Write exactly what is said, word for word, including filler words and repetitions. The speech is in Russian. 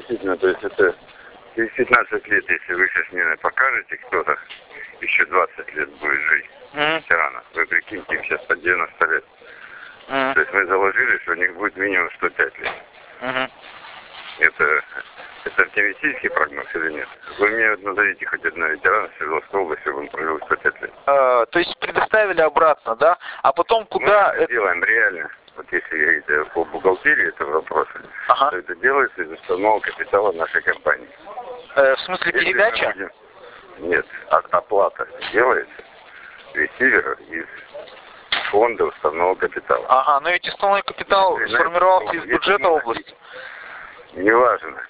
действительно, то есть это через пятнадцать лет, если вы сейчас мне покажете, кто-то еще двадцать лет будет жить, Mm. ветерана. Вы прикиньте, им сейчас по девяносто лет. Mm. То есть мы заложили, что у них будет минимум сто пять лет. Mm-hmm. Это, это оптимистический прогноз или нет? Вы мне назовите хоть одного ветерана в Свердловской области, чтобы он прожил сто пять лет. А, то есть предоставили обратно, да? А потом куда... Мы это делаем реально. Вот если говорить по бухгалтерии этого вопроса, ага. то это делается из установного капитала нашей компании. Э, в смысле Если передача? Будем... Нет, оплата делается ресивера из фонда уставного капитала. Ага, но ведь уставной капитал Если сформировался знаете, из бюджета области. Неважно.